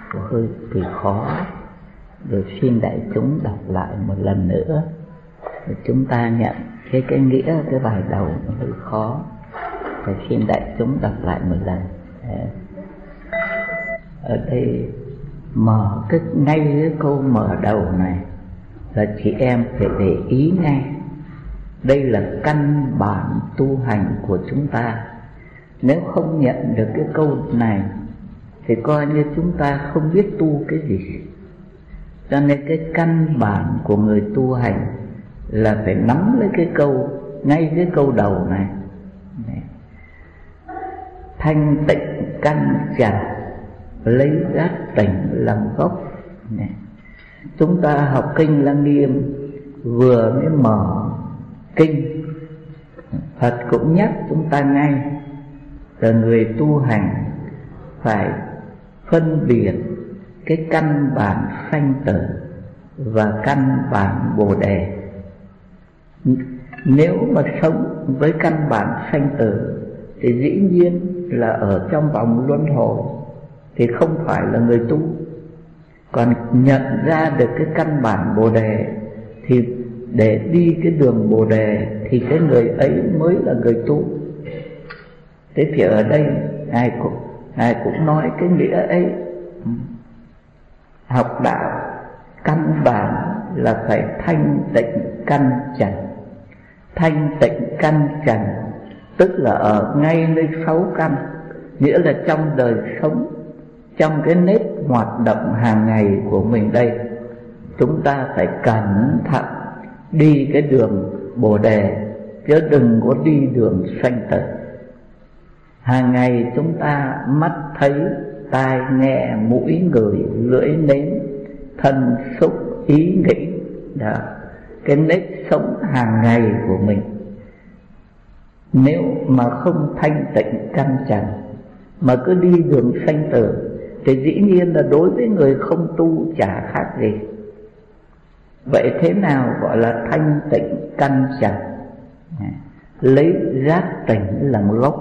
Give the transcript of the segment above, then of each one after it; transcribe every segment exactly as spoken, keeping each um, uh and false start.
hơi thì khó, rồi xin đại chúng đọc lại một lần nữa để chúng ta nhận cái cái nghĩa cái bài đầu nó hơi khó, phải xin đại chúng đọc lại một lần. Ở đây mở cái ngay cái câu mở đầu này là chị em phải để ý ngay, đây là căn bản tu hành của chúng ta. Nếu không nhận được cái câu này thì coi như chúng ta không biết tu cái gì. Cho nên cái căn bản của người tu hành là phải nắm lấy cái câu, ngay cái câu đầu này. Thanh tịnh căn trần, lấy giác tỉnh làm gốc. Chúng ta học kinh Lăng Nghiêm vừa mới mở kinh, Phật cũng nhắc chúng ta ngay là người tu hành phải phân biệt cái căn bản sanh tử và căn bản bồ đề. Nếu mà sống với căn bản sanh tử thì dĩ nhiên là ở trong vòng luân hồi thì không phải là người tu. Còn nhận ra được cái căn bản bồ đề thì để đi cái đường bồ đề thì cái người ấy mới là người tu. Thế thì ở đây Ngài cũng, Ngài cũng nói cái nghĩa ấy. Học đạo căn bản là phải thanh tịnh căn trần. Thanh tịnh căn trần tức là ở ngay nơi sáu căn, nghĩa là trong đời sống, trong cái nếp hoạt động hàng ngày của mình đây, chúng ta phải cẩn thận đi cái đường bồ đề, chứ đừng có đi đường sanh tử. Hàng ngày chúng ta mắt thấy, tai nghe, mũi ngửi, lưỡi nếm, thân xúc, ý nghĩ, đó, cái nếp sống hàng ngày của mình. Nếu mà không thanh tịnh căn trần mà cứ đi đường sanh tử thì dĩ nhiên là đối với người không tu chả khác gì. Vậy thế nào gọi là thanh tịnh căn trần? Lấy giác tỉnh làm gốc.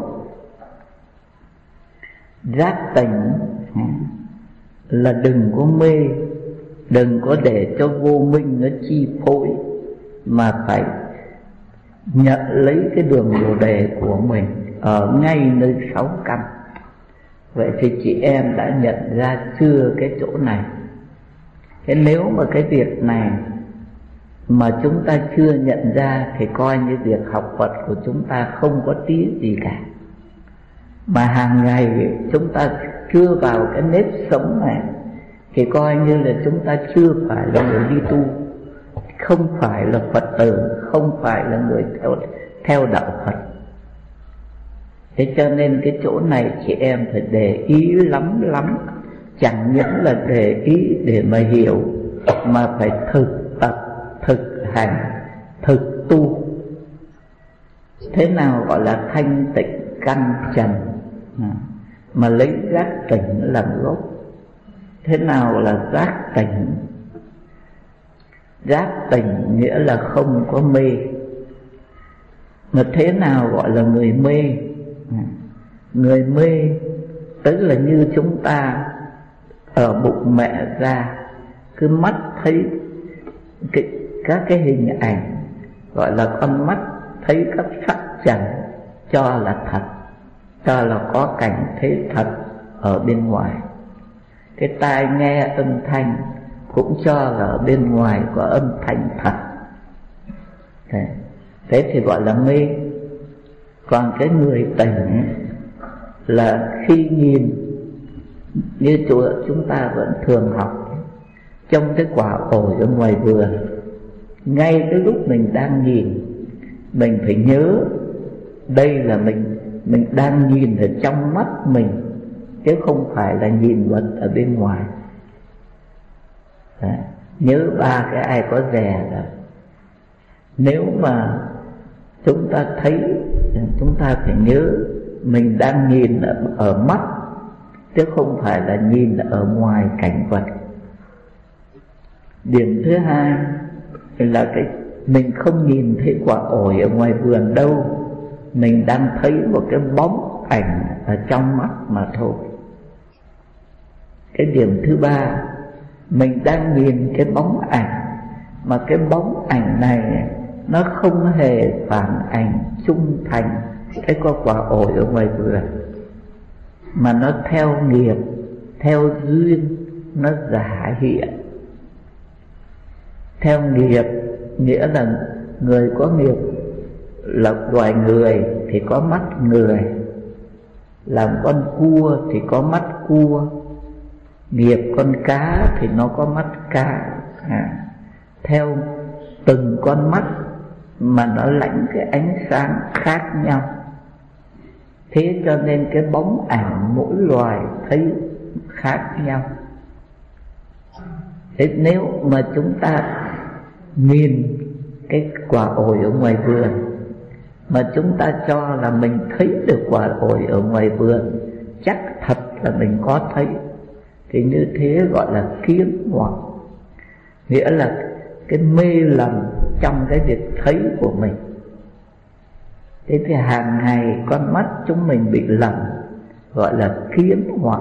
Giác tỉnh là đừng có mê, đừng có để cho vô minh nó chi phối, mà phải nhận lấy cái đường bồ đề của mình ở ngay nơi sáu căn. Vậy thì chị em đã nhận ra chưa cái chỗ này? Thế nếu mà cái việc này mà chúng ta chưa nhận ra thì coi như việc học Phật của chúng ta không có tí gì cả. Mà hàng ngày chúng ta chưa vào cái nếp sống này thì coi như là chúng ta chưa phải là người đi tu, không phải là Phật tử, không phải là người theo, theo đạo Phật. Thế cho nên cái chỗ này chị em phải để ý lắm lắm. Chẳng những là để ý để mà hiểu, mà phải thực tập, thực hành, thực tu. Thế nào gọi là thanh tịnh căn trần, mà lấy giác tỉnh làm gốc? Thế nào là giác tỉnh? Giác tỉnh nghĩa là không có mê. Mà thế nào gọi là người mê? Người mê tức là như chúng ta ở bụng mẹ ra, cứ mắt thấy cái, các cái hình ảnh, gọi là con mắt thấy các sắc trần cho là thật, cho là có cảnh thấy thật ở bên ngoài. Cái tai nghe âm thanh cũng cho là ở bên ngoài có âm thanh thật. Thế, thế thì gọi là mê. Còn cái người tỉnh là khi nhìn, như chùa chúng ta vẫn thường học, trong cái quả ổi ở ngoài vườn, ngay cái lúc mình đang nhìn, mình phải nhớ đây là mình mình đang nhìn ở trong mắt mình, chứ không phải là nhìn vật ở bên ngoài. Đấy, nhớ ba cái ai có dè rồi. Nếu mà chúng ta thấy, chúng ta phải nhớ mình đang nhìn ở, ở mắt, chứ không phải là nhìn ở ngoài cảnh vật. Điểm thứ hai là cái mình không nhìn thấy quả ổi ở ngoài vườn đâu, mình đang thấy một cái bóng ảnh ở trong mắt mà thôi. Cái điểm thứ ba, mình đang nhìn cái bóng ảnh, mà cái bóng ảnh này nó không hề phản ảnh trung thành cái có quả ổi ở ngoài vườn, mà nó theo nghiệp, theo duyên, nó giả hiện. Theo nghiệp nghĩa là người có nghiệp là loài người thì có mắt người, làm con cua thì có mắt cua, nghiệp con cá thì nó có mắt cá. à, Theo từng con mắt mà nó lãnh cái ánh sáng khác nhau. Thế cho nên cái bóng ảnh mỗi loài thấy khác nhau. Thế nếu mà chúng ta nhìn cái quả ổi ở ngoài vườn mà chúng ta cho là mình thấy được quả ổi ở ngoài vườn, chắc thật là mình có thấy, thì như thế gọi là kiến hoặc, nghĩa là cái mê lầm trong cái việc thấy của mình. Thế thì hàng ngày con mắt chúng mình bị lầm, gọi là kiến hoặc.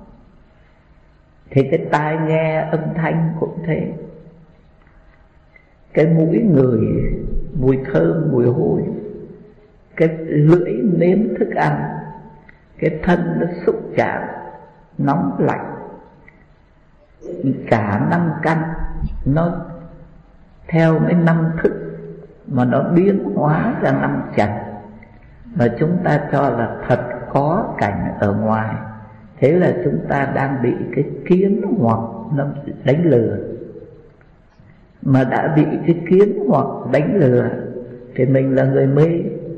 Thì cái tai nghe âm thanh cũng thế. Cái mũi người, mùi thơm, mùi hôi. Cái lưỡi nếm thức ăn. Cái thân nó xúc chạm, nóng lạnh. Cả năm căn nó theo mấy năm thức mà nó biến hóa ra năm trần, mà chúng ta cho là thật có cảnh ở ngoài. Thế là chúng ta đang bị cái kiến hoặc nó đánh lừa. Mà đã bị cái kiến hoặc đánh lừa thì mình là người mê.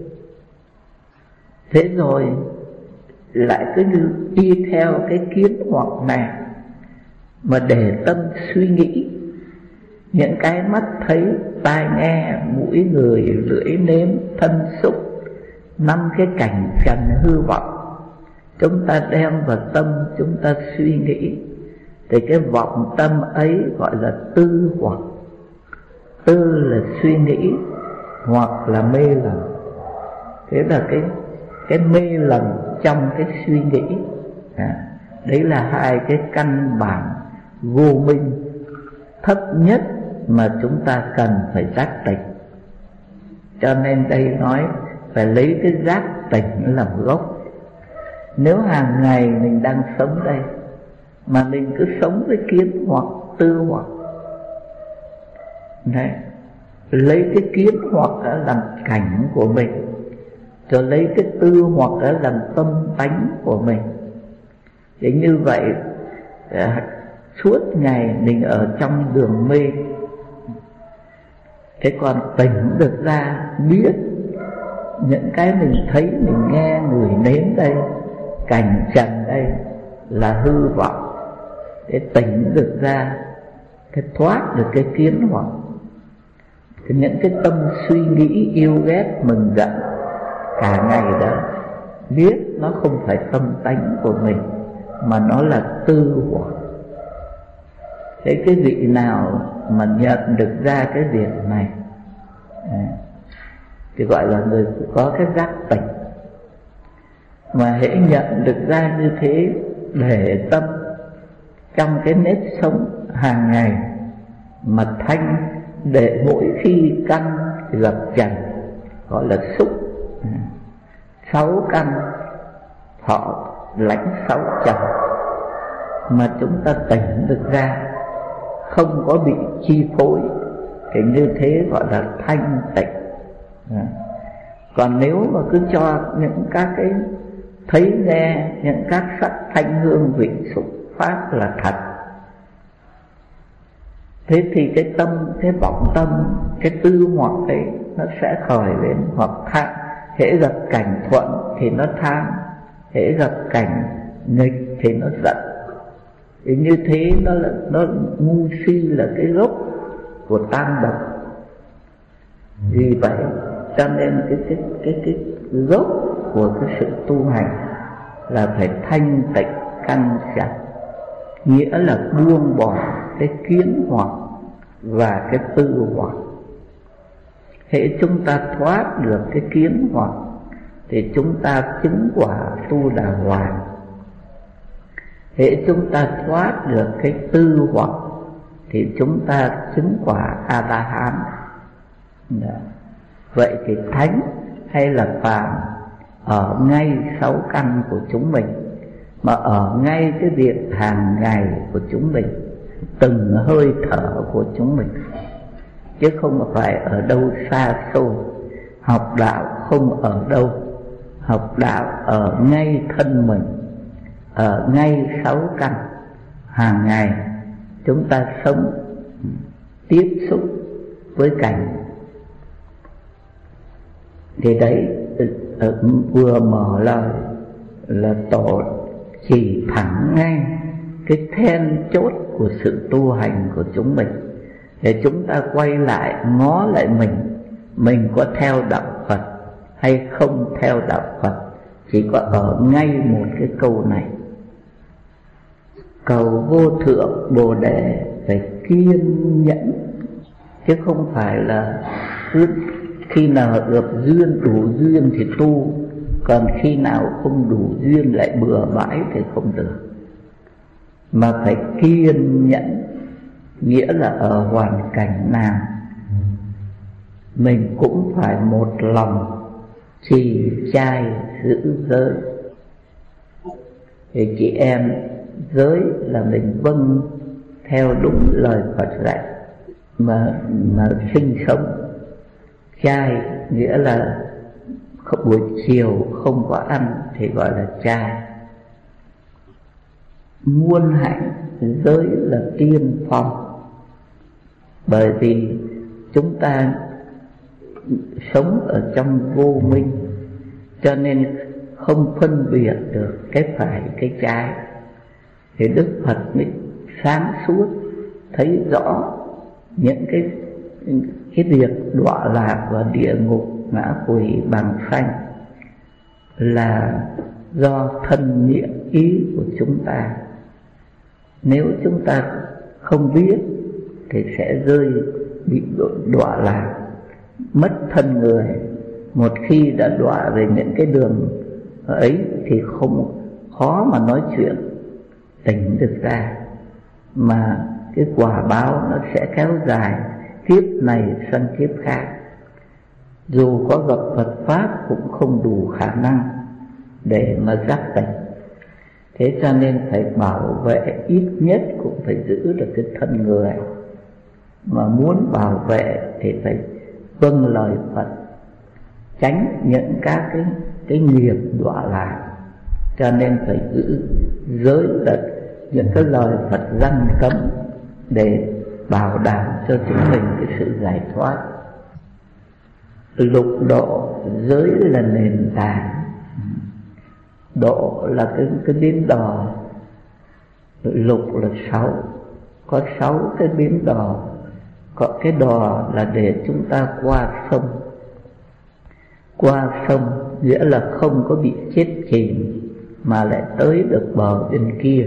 Thế rồi lại cứ như đi theo cái kiến hoặc này mà để tâm suy nghĩ những cái mắt thấy, tai nghe, mũi người, lưỡi nếm, thân xúc, năm cái cảnh trần hư vọng. Chúng ta đem vào tâm, chúng ta suy nghĩ, thì cái vọng tâm ấy gọi là tư hoặc. Tư là suy nghĩ, hoặc là mê lầm. Thế là cái cái mê lầm trong cái suy nghĩ. à, Đấy là hai cái căn bản vô minh thấp nhất mà chúng ta cần phải giác tỉnh. Cho nên đây nói phải lấy cái giác tỉnh làm gốc. Nếu hàng ngày mình đang sống đây mà mình cứ sống với kiến hoặc tư hoặc đấy, lấy cái kiến hoặc đã làm cảnh của mình, rồi lấy cái tư hoặc đã làm tâm tánh của mình, để như vậy suốt ngày mình ở trong đường mê. Thế còn tỉnh được ra, biết những cái mình thấy, mình nghe, người nếm đây, cảnh trần đây là hư vọng. Để tỉnh được ra, cái thoát được cái kiến hoặc, những cái tâm suy nghĩ yêu ghét mừng giận cả ngày đó, biết nó không phải tâm tánh của mình mà nó là tư hoặc. Thế cái vị nào mà nhận được ra cái việc này à, thì gọi là người có cái giác tỉnh. Mà hễ nhận được ra như thế, để tâm trong cái nếp sống hàng ngày mà thanh, để mỗi khi căn gặp trần, gọi là xúc, sáu căn thọ lãnh sáu trần, mà chúng ta tỉnh được ra, không có bị chi phối, thì như thế gọi là thanh tịnh. à. Còn nếu mà cứ cho những các cái thấy nghe, những các sắc thanh hương vị xúc pháp là thật, thế thì cái tâm, cái vọng tâm, cái tư hoặc ấy nó sẽ khởi lên, hoặc tham. Hễ gặp cảnh thuận thì nó tham, hễ gặp cảnh nghịch thì nó giận. Thì như thế nó là nó ngu si, là cái gốc của tam độc. Vì vậy cho nên cái cái cái cái gốc của cái sự tu hành là phải thanh tịnh căn sạch, nghĩa là buông bỏ cái kiến hoặc và cái tư hoặc. Hễ chúng ta thoát được cái kiến hoặc thì chúng ta chứng quả tu đà hoàng. Hễ chúng ta thoát được cái tư hoặc thì chúng ta chứng quả A-la-hán. Vậy thì thánh hay là phàm ở ngay sáu căn của chúng mình, mà ở ngay cái việc hàng ngày của chúng mình, từng hơi thở của chúng mình, chứ không phải ở đâu xa xôi. Học đạo không ở đâu, học đạo ở ngay thân mình, ở ngay sáu căn. Hàng ngày chúng ta sống tiếp xúc với cảnh. Thì đấy, vừa mở lời là Tổ chỉ thẳng ngay cái then chốt của sự tu hành của chúng mình, để chúng ta quay lại ngó lại mình, mình có theo đạo Phật hay không theo đạo Phật. Chỉ có ở ngay một cái câu này: cầu vô thượng Bồ Đề phải kiên nhẫn, chứ không phải là cứ khi nào được duyên, đủ duyên thì tu, còn khi nào không đủ duyên lại bừa bãi thì không được. Mà phải kiên nhẫn, nghĩa là ở hoàn cảnh nào mình cũng phải một lòng trì trai giữ giới. Thì chị em, giới là mình vâng theo đúng lời Phật dạy mà mà sinh sống. Trai nghĩa là buổi chiều không có ăn thì gọi là trai. Muôn hạnh giới là tiên phong, bởi vì chúng ta sống ở trong vô minh, cho nên không phân biệt được cái phải cái trái. Thì Đức Phật mới sáng suốt thấy rõ những cái cái việc đọa lạc và địa ngục, ngã quỷ, bằng sanh là do thân niệm ý của chúng ta. Nếu chúng ta không biết thì sẽ rơi bị đọa lạc, mất thân người. Một khi đã đọa về những cái đường ấy thì không khó mà nói chuyện tỉnh được ra, mà cái quả báo nó sẽ kéo dài kiếp này sang kiếp khác. Dù có gặp Phật Pháp cũng không đủ khả năng để mà giác tỉnh. Thế cho nên phải bảo vệ, ít nhất cũng phải giữ được cái thân người. Mà muốn bảo vệ thì phải vâng lời Phật, tránh những các cái, cái nghiệp đọa lạc. Cho nên phải giữ giới là những cái lời Phật răn cấm để bảo đảm cho chúng mình cái sự giải thoát. Lục độ giới là nền tảng. Độ là cái, cái bến đò. Lục là sáu, có sáu cái bến đò. Có cái đò là để chúng ta qua sông. Qua sông nghĩa là không có bị chết chìm, mà lại tới được bờ bên kia.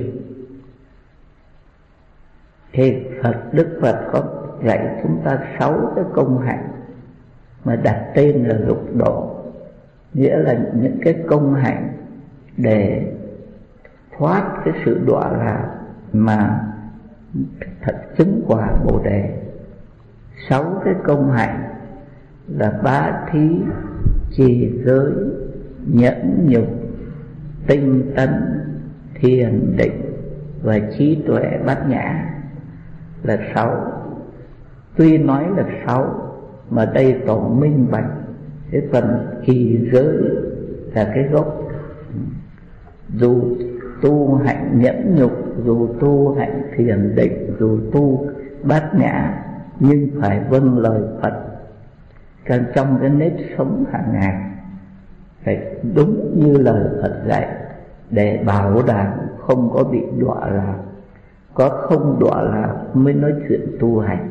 Thì Phật, Đức Phật có dạy chúng ta sáu cái công hạnh mà đặt tên là lục độ, nghĩa là những cái công hạnh để thoát cái sự đọa lạc mà thật chứng quả Bồ Đề. Sáu cái công hạnh là bá thí, trì giới, nhẫn nhục, tinh tấn, thiền định và trí tuệ bát nhã là sáu. Tuy nói là sáu mà đây Tổ minh bạch cái phần trì giới là cái gốc. Dù tu hạnh nhẫn nhục, dù tu hạnh thiền định, dù tu bát nhã, nhưng phải vâng lời Phật trong cái nếp sống hàng ngày, phải đúng như lời Phật dạy để bảo đảm không có bị đọa lạc. Có không đọa lạc mới nói chuyện tu hành.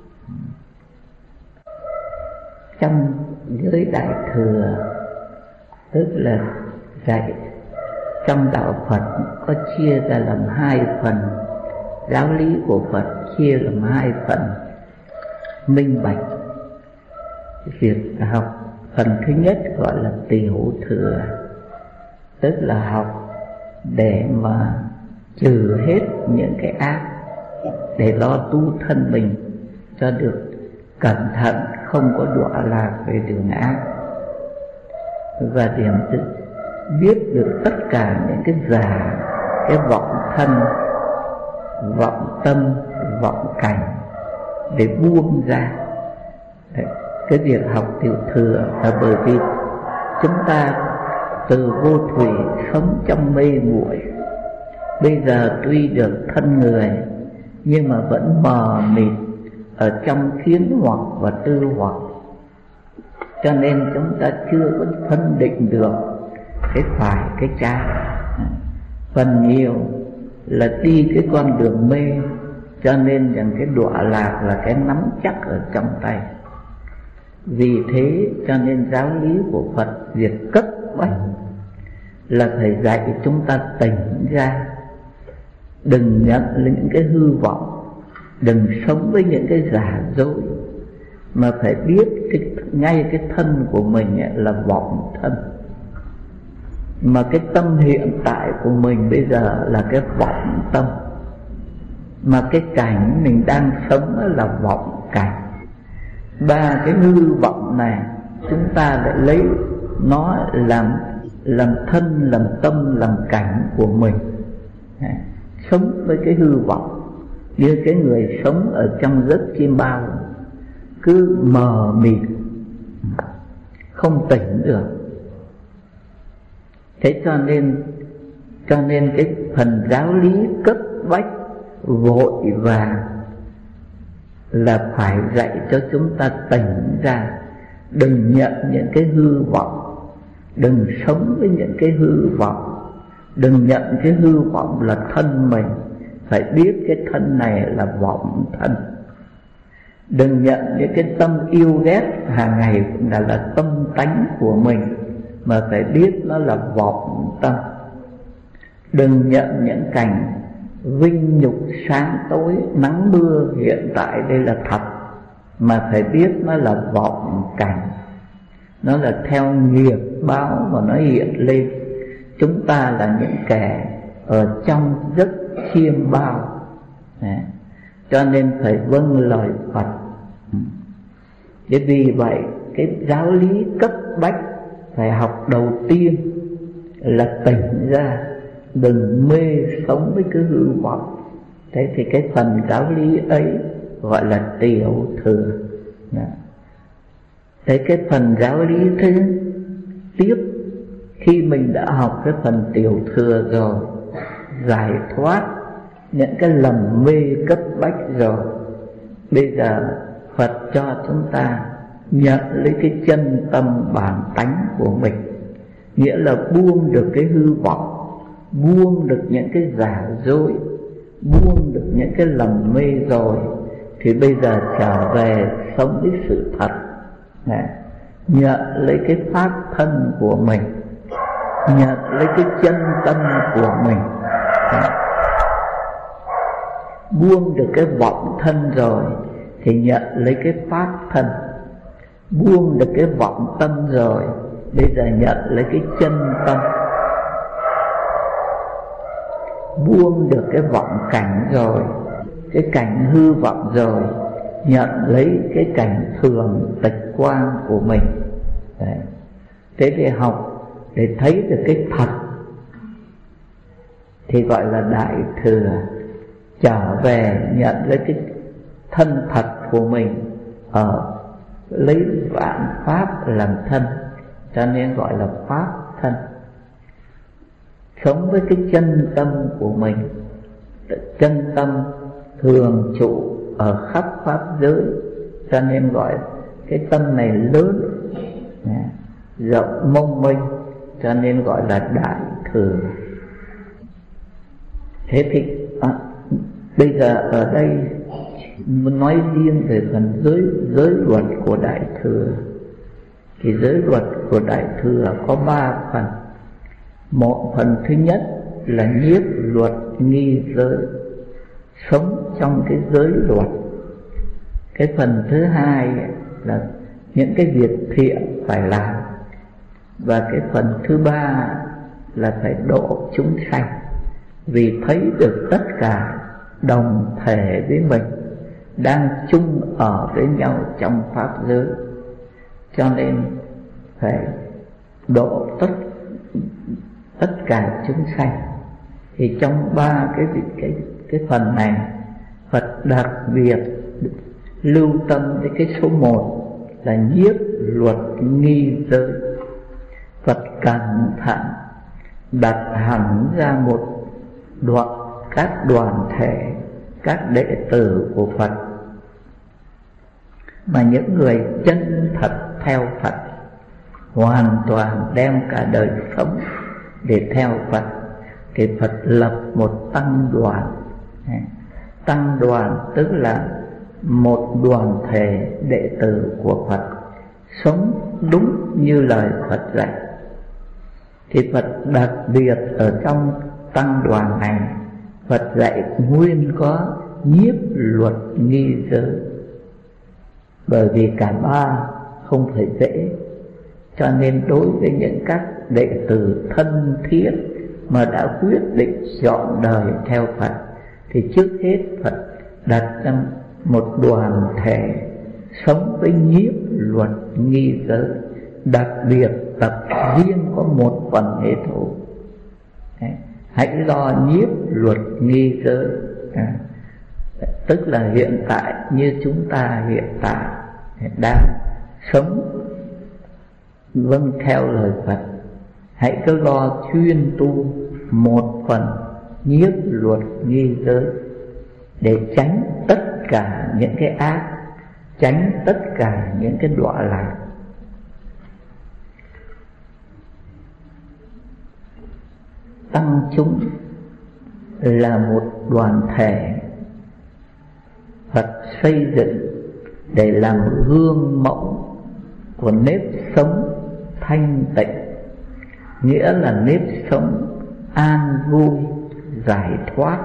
Trong giới Đại Thừa, tức là dạy trong đạo Phật có chia ra làm hai phần. Giáo lý của Phật chia làm hai phần minh bạch. Việc học phần thứ nhất gọi là tiểu thừa, tức là học để mà trừ hết những cái ác để lo tu thân mình cho được cẩn thận, không có đọa lạc về đường ác. Và điểm thứ biết được tất cả những cái giả, cái vọng thân, vọng tâm, vọng cảnh để buông ra. Đấy, cái việc học tiểu thừa là bởi vì chúng ta từ vô thủy sống trong mê muội, bây giờ tuy được thân người nhưng mà vẫn mờ mịt ở trong kiến hoặc và tư hoặc, cho nên chúng ta chưa có phân định được cái phải cái trái. Phần nhiều là đi cái con đường mê, cho nên rằng cái đọa lạc là cái nắm chắc ở trong tay. Vì thế cho nên giáo lý của Phật việc cấp bách là phải dạy chúng ta tỉnh ra, đừng nhận những cái hư vọng, đừng sống với những cái giả dối, mà phải biết cái, ngay cái thân của mình là vọng thân, mà cái tâm hiện tại của mình bây giờ là cái vọng tâm, mà cái cảnh mình đang sống là vọng cảnh. Ba cái hư vọng này chúng ta lại lấy nó làm làm thân, làm tâm, làm cảnh của mình. Sống với cái hư vọng như cái người sống ở trong giấc chiêm bao, cứ mờ mịt không tỉnh được. Thế cho nên cho nên cái phần giáo lý cấp bách vội vàng là phải dạy cho chúng ta tỉnh ra, đừng nhận những cái hư vọng, đừng sống với những cái hư vọng, đừng nhận cái hư vọng là thân mình, phải biết cái thân này là vọng thân. Đừng nhận những cái tâm yêu ghét hàng ngày là là tâm tánh của mình, mà phải biết nó là vọng tâm. Đừng nhận những cảnh vinh nhục sáng tối, nắng mưa hiện tại đây là thật, mà phải biết nó là vọng cảnh, nó là theo nghiệp báo mà nó hiện lên. Chúng ta là những kẻ ở trong giấc chiêm bao. Đấy, cho nên phải vâng lời Phật. Thế vì vậy cái giáo lý cấp bách phải học đầu tiên là tỉnh ra, đừng mê sống với cái hư vọng. Thế thì cái phần giáo lý ấy gọi là tiểu thừa. Thế cái phần giáo lý thứ tiếp, khi mình đã học cái phần tiểu thừa rồi, giải thoát những cái lầm mê cấp bách rồi, bây giờ Phật cho chúng ta nhận lấy cái chân tâm bản tánh của mình, nghĩa là buông được cái hư vọng, buông được những cái giả dối, buông được những cái lầm mê rồi, thì bây giờ trở về sống với sự thật. Này, nhận lấy cái pháp thân của mình, nhận lấy cái chân tâm của mình. Này, buông được cái vọng thân rồi thì nhận lấy cái pháp thân, buông được cái vọng tâm rồi bây giờ nhận lấy cái chân tâm, buông được cái vọng cảnh rồi, cái cảnh hư vọng rồi, nhận lấy cái cảnh thường tịch quang của mình. Đấy. Thế để học, để thấy được cái thật thì gọi là đại thừa. Trở về nhận lấy cái thân thật của mình, ở lấy vạn pháp làm thân, cho nên gọi là pháp thân. Sống với cái chân tâm của mình. Chân tâm thường trụ ở khắp pháp giới, cho nên gọi cái tâm này lớn, rộng mông mênh, cho nên gọi là đại thừa. Thế thì à, bây giờ ở đây nói riêng về phần giới giới luật của đại thừa, thì giới luật của đại thừa có ba phần. Một phần thứ nhất là nhiếp luật nghi giới, sống trong cái giới luật. Cái phần thứ hai là những cái việc thiện phải làm. Và cái phần thứ ba là phải độ chúng sanh. vì thấy được tất cả đồng thể với mình, đang chung ở với nhau trong pháp giới, cho nên phải độ tất tất cả chúng sanh. Thì trong ba cái cái cái phần này, Phật đặc biệt lưu tâm đến cái số một là nhiếp luật nghi giới. Phật cẩn thận đặt hẳn ra một đoạn các đoàn thể, các đệ tử của Phật, mà những người chân thật theo Phật, hoàn toàn đem cả đời sống để theo Phật, thì Phật lập một tăng đoàn. Tăng đoàn tức là một đoàn thể đệ tử của Phật sống đúng như lời Phật dạy. Thì Phật đặc biệt ở trong tăng đoàn này, Phật dạy nguyên có nhiếp luật nghi giới. Bởi vì cả ba không phải dễ, cho nên đối với những các đệ tử thân thiết mà đã quyết định chọn đời theo Phật, thì trước hết Phật đặt ra một đoàn thể sống với nhiếp luật nghi giới, đặc biệt tập riêng có một phần nghệ thủ. Hãy lo nhiếp luật nghi giới. à, Tức là hiện tại như chúng ta hiện tại đang sống vâng theo lời Phật, hãy cứ lo chuyên tu một phần nhiếp luật nghi giới để tránh tất cả những cái ác, tránh tất cả những cái đọa lạc. Tăng chúng là một đoàn thể Phật xây dựng để làm gương mẫu của nếp sống thanh tịnh, nghĩa là nếp sống an vui, giải thoát.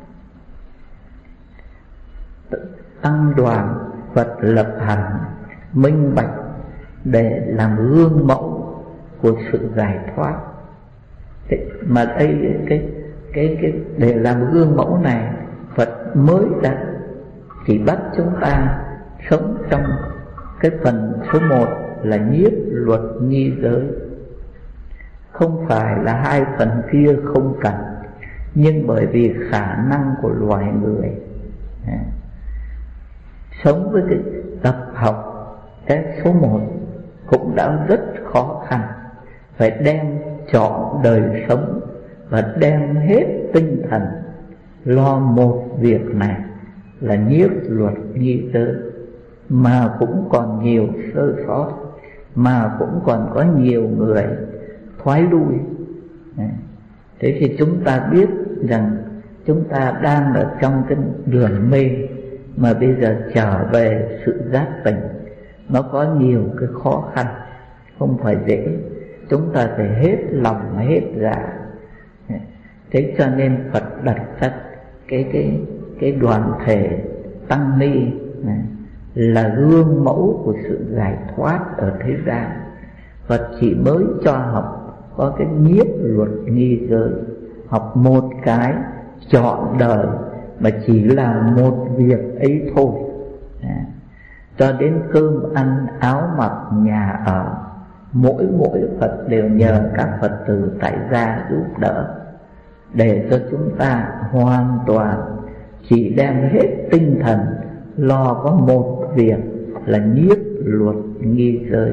Tăng đoàn Phật lập hành minh bạch để làm gương mẫu của sự giải thoát. Thế mà đây cái cái cái để làm gương mẫu này, Phật mới đặt chỉ bắt chúng ta sống trong cái phần số một là nhiếp luật nghi giới, không phải là hai phần kia không cần, nhưng bởi vì khả năng của loài người à, sống với cái tập học cái số một cũng đã rất khó khăn, phải đem chọn đời sống và đem hết tinh thần lo một việc này là nhiếp luật nghi giới, mà cũng còn nhiều sơ sót, mà cũng còn có nhiều người thoái lui. Thế thì chúng ta biết rằng chúng ta đang ở trong cái đường mê, mà bây giờ trở về sự giác tỉnh nó có nhiều cái khó khăn, không phải dễ. Chúng ta phải hết lòng hết dạ. Thế cho nên Phật đặt ra cái cái cái đoàn thể tăng ni này là gương mẫu của sự giải thoát ở thế gian. Phật chỉ mới cho học có cái nhiếp luật nghi giới, học một cái chọn đời, mà chỉ là một việc ấy thôi. à, Cho đến cơm ăn áo mặc nhà ở, mỗi mỗi Phật đều nhờ các Phật tử tại gia giúp đỡ, để cho chúng ta hoàn toàn chỉ đem hết tinh thần lo có một việc là nhiếp luật nghi giới.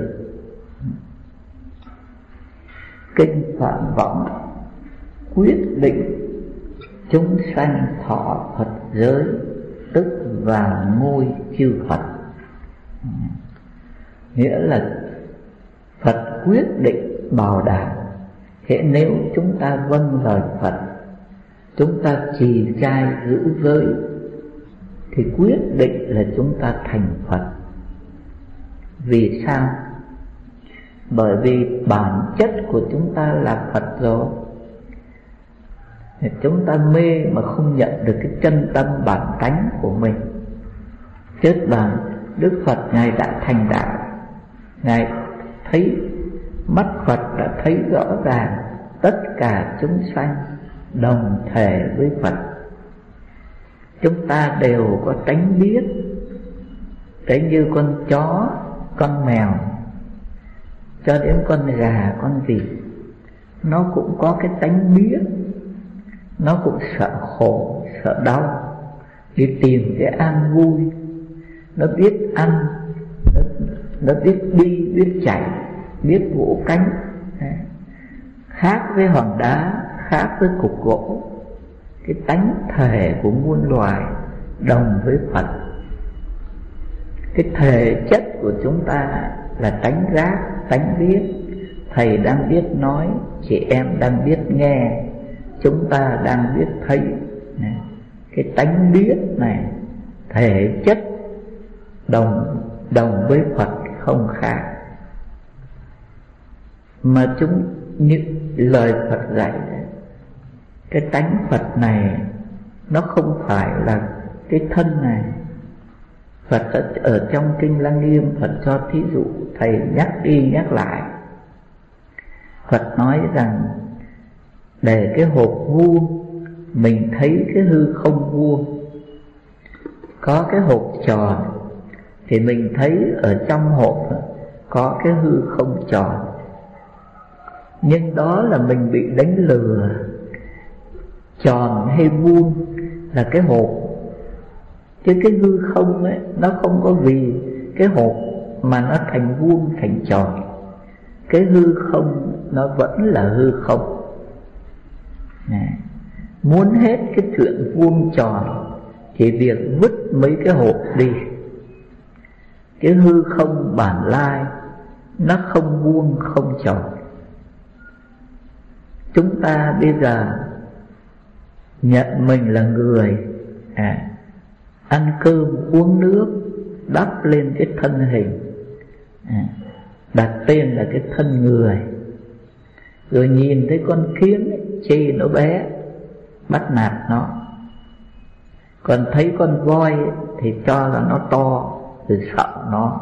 Kinh Phạn Võng quyết định chúng sanh thọ Phật giới, tức vào ngôi chư Phật. Nghĩa là Phật quyết định bảo đảm, thế nếu chúng ta vâng lời Phật, chúng ta trì trai giữ giới, thì quyết định là chúng ta thành Phật. Vì sao? Bởi vì bản chất của chúng ta là Phật rồi. Chúng ta mê mà không nhận được cái chân tâm bản tánh của mình. Trước bàn Đức Phật Ngài đã thành đạo, Ngài thấy, mắt Phật đã thấy rõ ràng tất cả chúng sanh đồng thể với Phật. Chúng ta đều có tánh biết, đấy như con chó, con mèo, cho đến con gà, con vịt, nó cũng có cái tánh biết. Nó cũng sợ khổ, sợ đau, đi tìm cái an vui. Nó biết ăn, nó, nó biết đi, biết chạy, biết vỗ cánh. Khác với hòn đá, khác với cục gỗ. Cái tánh thể của muôn loài đồng với Phật. Cái thể chất của chúng ta là tánh giác, tánh biết. Thầy đang biết nói, chị em đang biết nghe, chúng ta đang biết thấy. Cái tánh biết này, thể chất đồng đồng với Phật không khác. Mà chúng như lời Phật dạy, cái tánh Phật này nó không phải là cái thân này. Phật ở, ở trong Kinh Lăng Nghiêm, Phật cho thí dụ, thầy nhắc đi nhắc lại. Phật nói rằng để cái hộp vuông mình thấy cái hư không vuông, có cái hộp tròn thì mình thấy ở trong hộp có cái hư không tròn. Nhưng đó là mình bị đánh lừa. Tròn hay vuông là cái hộp, chứ cái hư không ấy, nó không có vì cái hộp mà nó thành vuông thành tròn. Cái hư không nó vẫn là hư không. Này, muốn hết cái chuyện vuông tròn thì việc vứt mấy cái hộp đi. Cái hư không bản lai nó không vuông không tròn. Chúng ta bây giờ nhận mình là người, à, ăn cơm uống nước, đắp lên cái thân hình, à, đặt tên là cái thân người. Rồi nhìn thấy con kiến ấy, chê nó bé, bắt nạt nó. Còn thấy con voi ấy, thì cho là nó to, rồi sợ nó.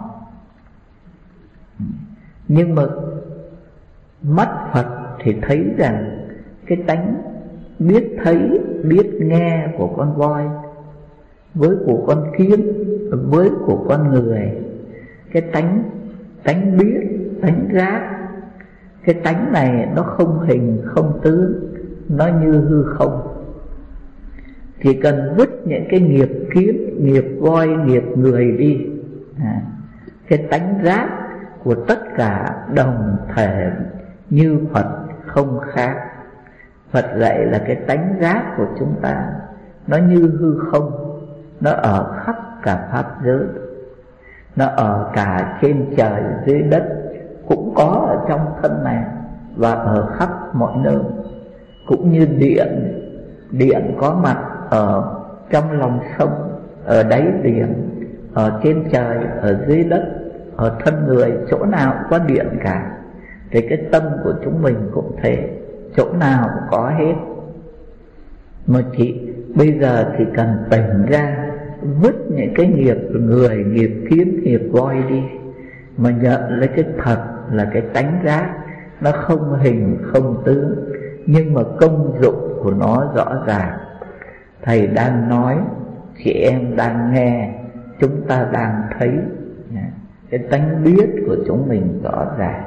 Nhưng mà mắt Phật thì thấy rằng cái tánh biết thấy, biết nghe của con voi với của con kiến, với của con người, cái tánh tánh biết, tánh giác, cái tánh này nó không hình không tướng, nó như hư không. Chỉ cần vứt những cái nghiệp kiến, nghiệp voi, nghiệp người đi, à, cái tánh giác của tất cả đồng thể như Phật không khác. Phật dạy là cái tánh giác của chúng ta nó như hư không, nó ở khắp cả pháp giới, nó ở cả trên trời dưới đất, cũng có ở trong thân này và ở khắp mọi nơi. Cũng như điện, điện có mặt ở trong lòng sông, ở đáy biển, ở trên trời, ở dưới đất, ở thân người, chỗ nào cũng có điện cả. Thì cái tâm của chúng mình cũng thế, chỗ nào cũng có hết. Mà chỉ bây giờ chỉ cần tỉnh ra, vứt những cái nghiệp người, nghiệp kiến, nghiệp voi đi, mà nhận lấy cái thật là cái tánh giác. Nó không hình không tướng, nhưng mà công dụng của nó rõ ràng. Thầy đang nói, chị em đang nghe, chúng ta đang thấy. Cái tánh biết của chúng mình rõ ràng.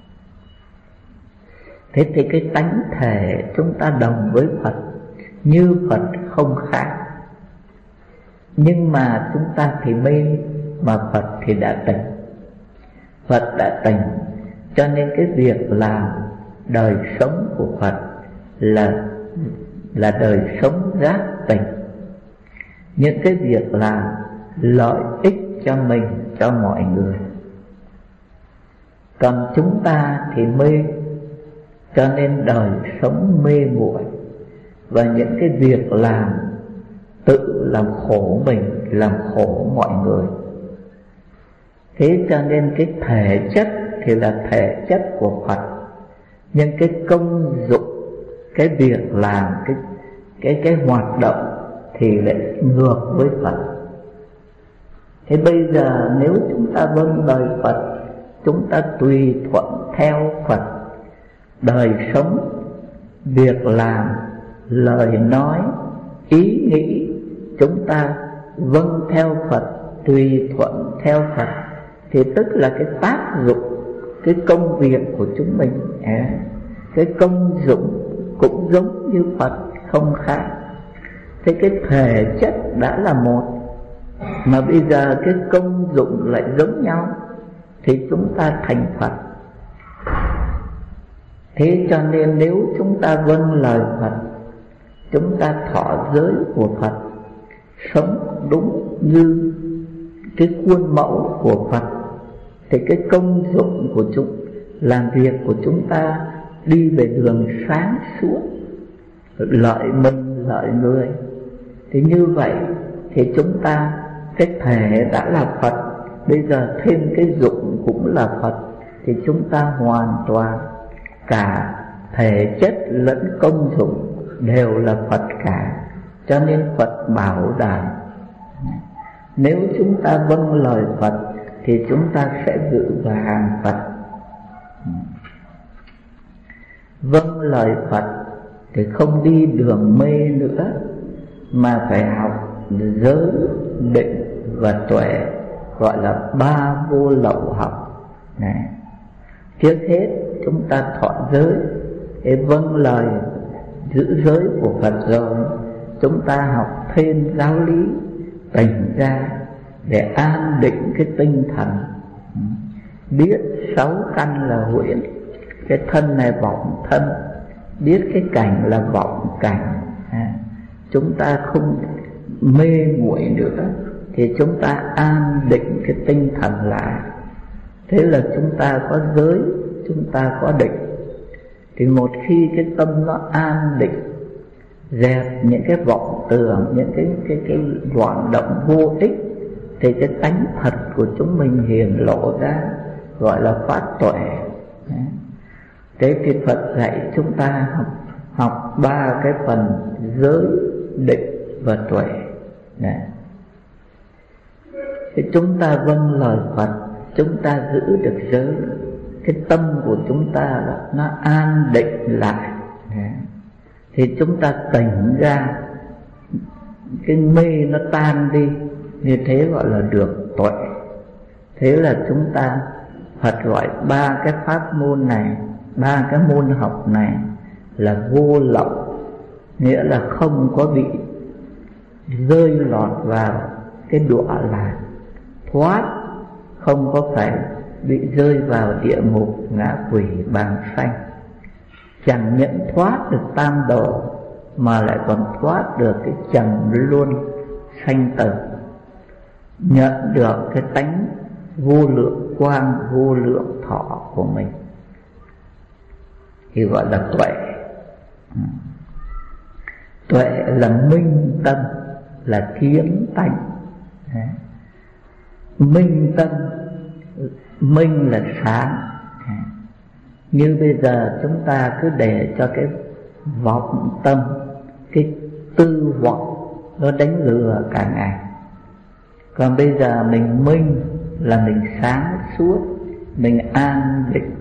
Thế thì cái tánh thể chúng ta đồng với Phật, như Phật không khác. Nhưng mà chúng ta thì mê, mà Phật thì đã tỉnh. Phật đã tỉnh, cho nên cái việc làm đời sống của Phật là là đời sống giác tỉnh. Những cái việc làm lợi ích cho mình, cho mọi người. Còn chúng ta thì mê, cho nên đời sống mê muội, và những cái việc làm tự làm khổ mình, làm khổ mọi người. Thế cho nên cái thể chất thì là thể chất của Phật, nhưng cái công dụng, cái việc làm, cái cái cái hoạt động thì lại ngược với Phật. Thế bây giờ nếu chúng ta vâng lời Phật, chúng ta tùy thuận theo Phật, đời sống, việc làm lời nói, ý nghĩ chúng ta vâng theo Phật, tùy thuận theo Phật, thì tức là cái tác dụng, cái công việc của chúng mình. à, Cái công dụng cũng giống như Phật, không khác. Thế cái thể chất đã là một, mà bây giờ cái công dụng lại giống nhau, thì chúng ta thành Phật. Thế cho nên nếu chúng ta vâng lời Phật, chúng ta thọ giới của Phật, sống đúng như cái khuôn mẫu của Phật, thì cái công dụng của chúng, làm việc của chúng ta đi về đường sáng suốt, lợi mình lợi người. Thì như vậy thì chúng ta, cái thể đã là Phật, bây giờ thêm cái dụng cũng là Phật, thì chúng ta hoàn toàn cả thể chất lẫn công dụng đều là Phật cả. Cho nên Phật bảo đảm, nếu chúng ta vâng lời Phật thì chúng ta sẽ dự vào hàng Phật. Vâng lời Phật thì không đi đường mê nữa, mà phải học giới, định và tuệ, gọi là ba vô lậu học này. Trước hết chúng ta thọ giới, để vâng lời giữ giới của Phật rồi, chúng ta học thêm giáo lý, tỉnh ra để an định cái tinh thần, biết sáu căn là huyễn, cái thân này vọng thân, biết cái cảnh là vọng cảnh. à, Chúng ta không mê muội nữa, thì chúng ta an định cái tinh thần lại. Thế là chúng ta có giới, chúng ta có định. Thì một khi cái tâm nó an định, dẹp những cái vọng tưởng, những cái cái cái loạn động vô ích, thì cái tánh thật của chúng mình hiển lộ ra, gọi là phát tuệ. Thế thì Phật dạy chúng ta học, học ba cái phần giới, định và tuệ. Đấy. Thì chúng ta vâng lời Phật, chúng ta giữ được giới, cái tâm của chúng ta là nó an định lại. Đấy. Thì chúng ta tỉnh ra, cái mê nó tan đi, như thế gọi là được tuệ. Thế là chúng ta, Phật gọi ba cái pháp môn này, ba cái môn học này là vô lậu, nghĩa là không có bị rơi lọt vào cái đọa lạc, thoát, không có phải bị rơi vào địa ngục, ngạ quỷ, bàng sanh. Chẳng những thoát được tam độ, mà lại còn thoát được cái trần luân sanh tử, nhận được cái tánh vô lượng quang, vô lượng thọ của mình, thì gọi là tuệ. Tuệ là minh tâm, là kiến tánh. Minh tâm, minh là sáng. Như bây giờ chúng ta cứ để cho cái vọng tâm, cái tư vọng nó đánh lừa cả ngày. Còn bây giờ mình minh là mình sáng suốt, mình an định.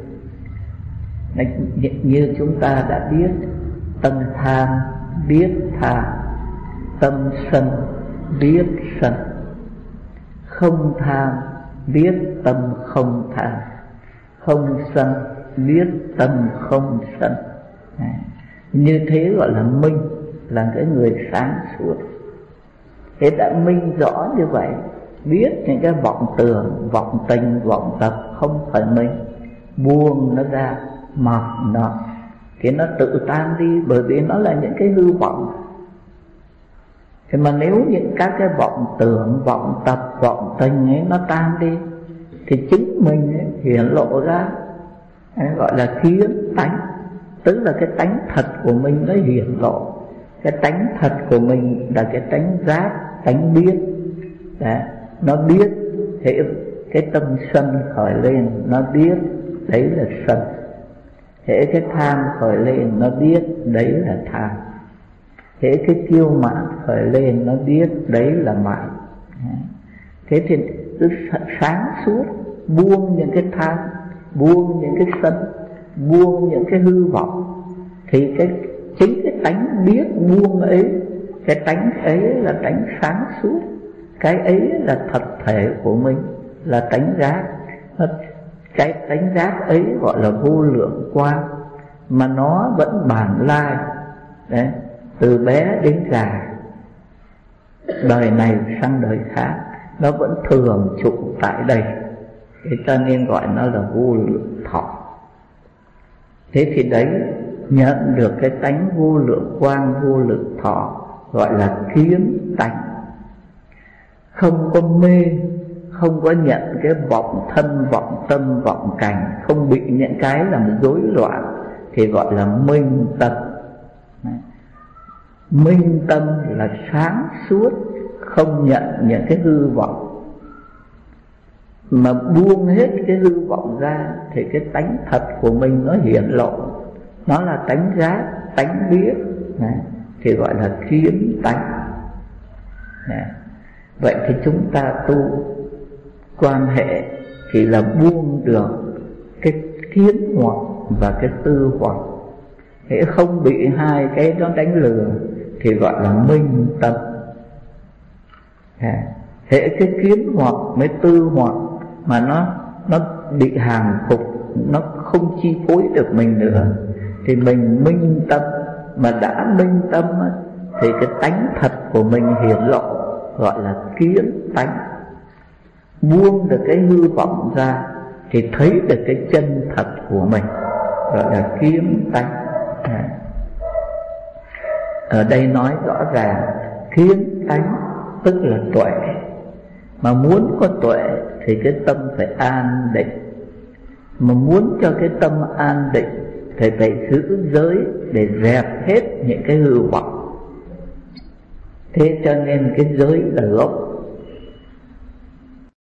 Như chúng ta đã biết, tâm tham biết tham, tâm sân biết sân, không tham biết tâm không tham, không sân biết tâm không sân. Như thế gọi là minh, là cái người sáng suốt. Thế đã minh rõ như vậy, biết những cái vọng tưởng, vọng tình, vọng tập không phải mình, buông nó ra, mặc nó, thì nó tự tan đi, bởi vì nó là những cái hư vọng. Thì mà nếu những các cái vọng tưởng, vọng tập, vọng tình ấy nó tan đi, thì chính mình ấy hiển lộ ra, ấy gọi là kiến tánh, tức là cái tánh thật của mình nó hiển lộ. Cái tánh thật của mình là cái tánh giác, tánh biết. Đấy, nó biết, thế cái tâm sân khởi lên, nó biết đấy là sân. Thế cái tham khởi lên, nó biết đấy là tham. Thế cái kiêu mạn khởi lên, nó biết đấy là mạn. Thế thì cứ sáng suốt, buông những cái tham, buông những cái sân, buông những cái hư vọng, thì cái chính cái tánh biết buông ấy, cái tánh ấy là tánh sáng suốt, cái ấy là thật thể của mình, là tánh giác. Cái tánh giác ấy gọi là vô lượng quang, mà nó vẫn bản lai. Đấy, từ bé đến già, đời này sang đời khác, nó vẫn thường trụ tại đây. Thế cho nên gọi nó là vô lượng thọ. Thế thì đấy, nhận được cái tánh vô lượng quang, vô lượng thọ, gọi là kiến tánh. Không có mê, không có nhận cái vọng thân, vọng tâm, vọng cảnh, không bị những cái làm rối loạn, thì gọi là minh tâm. Minh tâm là sáng suốt, không nhận những cái hư vọng, mà buông hết cái hư vọng ra thì cái tánh thật của mình nó hiển lộ. Nó là tánh giác, tánh biết, thì gọi là kiến tánh. Vậy thì chúng ta tu quan hệ thì là buông được cái kiến hoặc và cái tư hoặc. Thế không bị hai cái đó đánh lừa thì gọi là minh tâm. Thế cái kiến hoặc với tư hoặc mà nó nó bị hàng phục, nó không chi phối được mình nữa, thì mình minh tâm. Mà đã minh tâm thì cái tánh thật của mình hiển lộ, gọi là kiến tánh. Buông được cái hư vọng ra thì thấy được cái chân thật của mình, gọi là kiến tánh. Ở đây nói rõ ràng kiến tánh tức là tuệ. Mà muốn có tuệ thì cái tâm phải an định. Mà muốn cho cái tâm an định thì phải giữ giới để dẹp hết những cái hư vọng. Thế cho nên cái giới là gốc.